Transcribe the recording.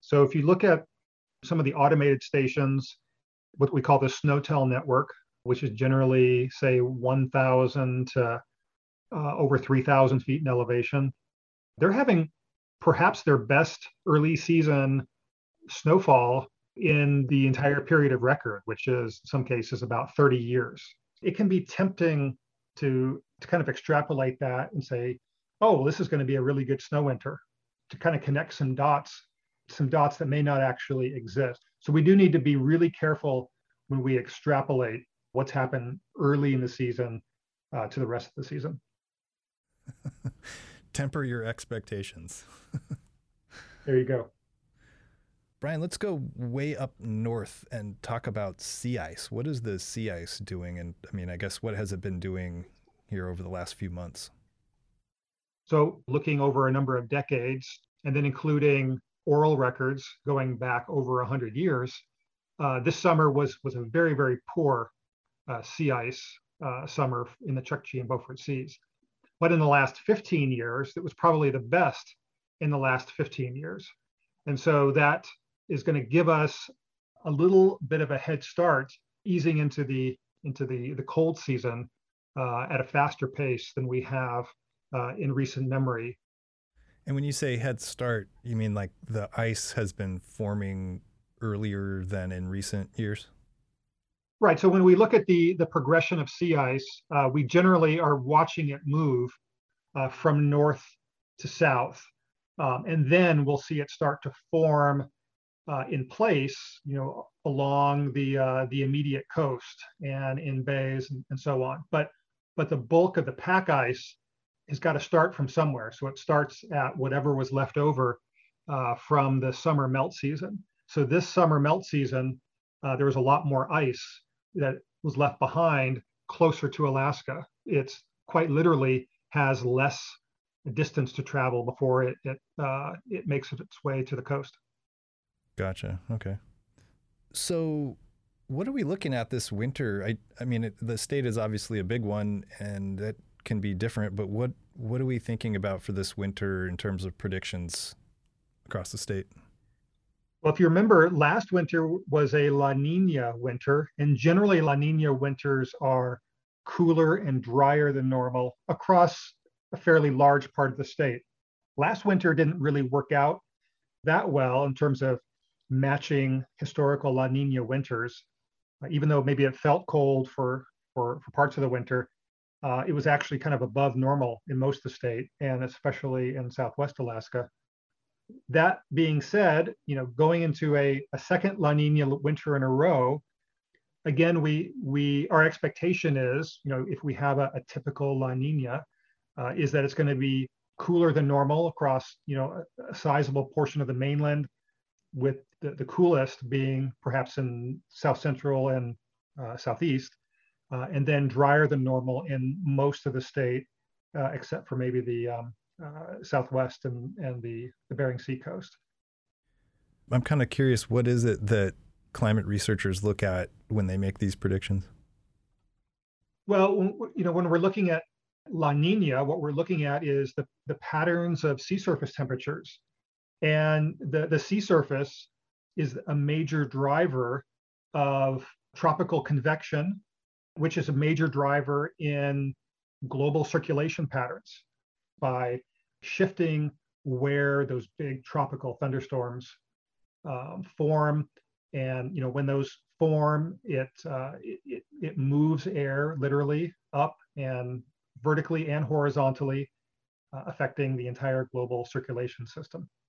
So if you look at some of the automated stations, what we call the SNOWTEL network, which is generally, say, 1,000 to over 3,000 feet in elevation, they're having perhaps their best early season snowfall in the entire period of record, which is in some cases about 30 years. It can be tempting to kind of extrapolate that and say, oh, well, this is going to be a really good snow winter, to kind of connect some dots that may not actually exist. So we do need to be really careful when we extrapolate what's happened early in the season to the rest of the season. Temper your expectations. There you go. Brian, let's go way up north and talk about sea ice. What is the sea ice doing? And I mean, I guess what has it been doing here over the last few months? So looking over a number of decades, and then including oral records going back over 100 years, this summer was a very, very poor sea ice summer in the Chukchi and Beaufort Seas. But in the last 15 years, it was probably the best in the last 15 years. And so that is going to give us a little bit of a head start easing into the cold season at a faster pace than we have in recent memory. And when you say head start, you mean like the ice has been forming earlier than in recent years? Right. So when we look at the progression of sea ice, we generally are watching it move from north to south, and then we'll see it start to form in place, along the immediate coast and in bays and so on. But the bulk of the pack ice has got to start from somewhere. So it starts at whatever was left over from the summer melt season. So this summer melt season, there was a lot more ice that was left behind closer to Alaska. It's quite literally has less distance to travel before it makes its way to the coast. Gotcha. Okay. So what are we looking at this winter? I mean, the state is obviously a big one and that can be different, but what are we thinking about for this winter in terms of predictions across the state? Well, if you remember, last winter was a La Nina winter, and generally La Nina winters are cooler and drier than normal across a fairly large part of the state. Last winter didn't really work out that well in terms of matching historical La Nina winters. Even though maybe it felt cold for parts of the winter, it was actually kind of above normal in most of the state, and especially in Southwest Alaska. That being said, going into a second La Nina winter in a row, again, our expectation is, if we have a typical La Nina, is that it's going to be cooler than normal across, a sizable portion of the mainland, with the coolest being perhaps in south central and southeast, and then drier than normal in most of the state, except for maybe the southwest and the Bering Sea coast. I'm kind of curious, what is it that climate researchers look at when they make these predictions? Well, when we're looking at La Nina, what we're looking at is the patterns of sea surface temperatures. And the sea surface is a major driver of tropical convection, which is a major driver in global circulation patterns by shifting where those big tropical thunderstorms form. And when those form, it moves air literally up and vertically and horizontally, affecting the entire global circulation system.